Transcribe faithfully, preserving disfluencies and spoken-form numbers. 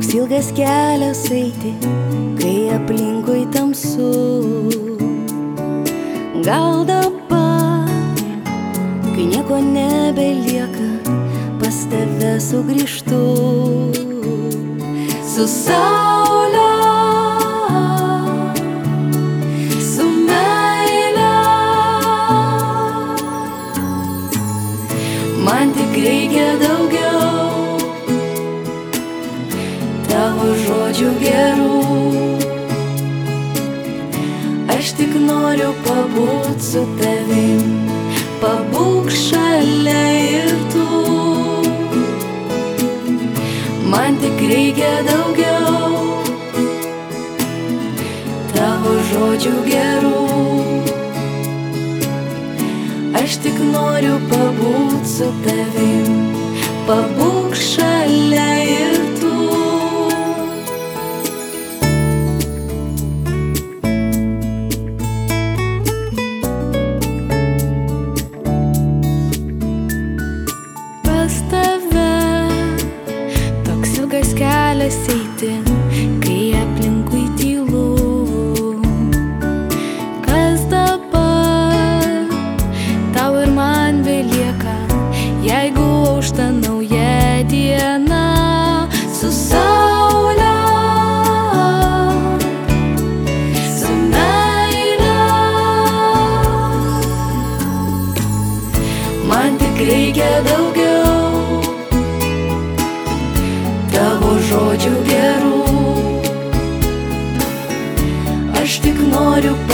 Toks ilgas kelias eiti, kai aplinkui tamsu. Gal dabar, kai nieko nebelieka, pas tave sugrįžtu. Su saule, su meile, man tik reikia daugiau tavo žodžių gerų. Aš tik noriu pabūt su tavim, pabūk šalia ir tu. Man tik reikia daugiau tavo žodžių gerų. Aš tik noriu pabūt su tavim, pabūk šalia ir tu. Kelias eiti, kai aplinkui tylu. Kas dabar tau ir man belieka, jeigu aušta nauja diena. Su saule, su meile, man tik reikia daugiau tavo žodžių gerų. Aš tik noriu